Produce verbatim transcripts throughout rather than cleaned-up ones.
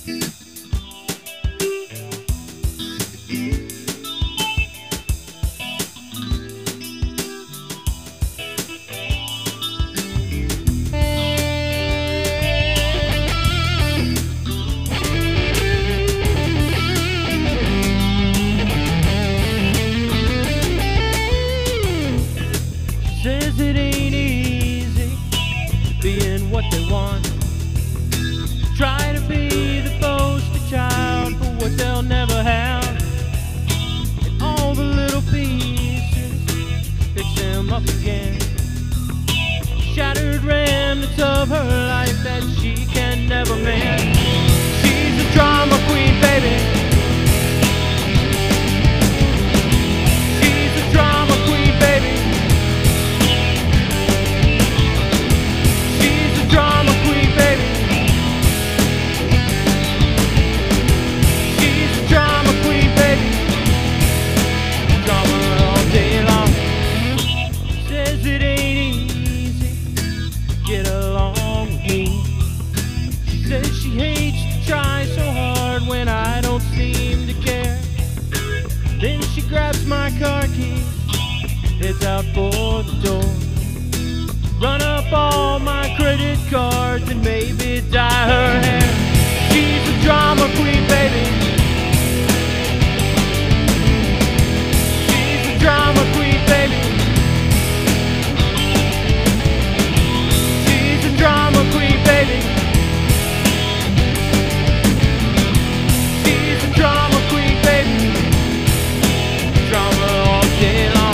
Says it ain't easy being what they want. Try to be the poster child for what they'll never have. And all the little pieces fix them up again. Shattered remnants of her life that she can never mend. She's a drama queen, baby. She's a drama queen, baby. Drama queen, baby. She's a drama queen, baby. Drama all day long. Says it ain't easy to get along with me. She says she hates to try so hard when I don't seem to care. Then she grabs my car keys, heads out for the door. Run up all my credit cards and maybe dye her hair. She's a drama queen, baby. She's a drama queen, baby. She's a drama queen, baby. She's a drama queen, baby. Drama all day long.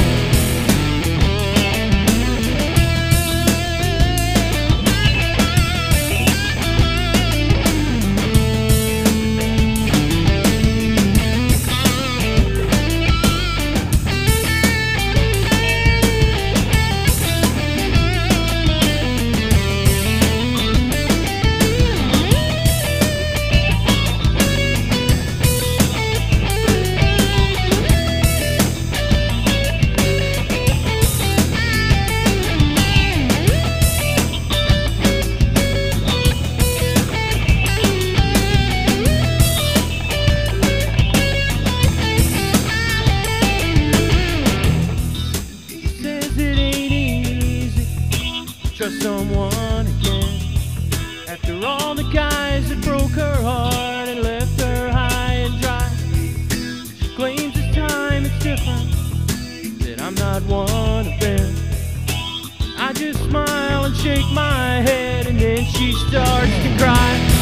Trust someone again after all the guys that broke her heart and left her high and dry. She claims this time it's different, that I'm not one of them. I just smile and shake my head and then she starts to cry.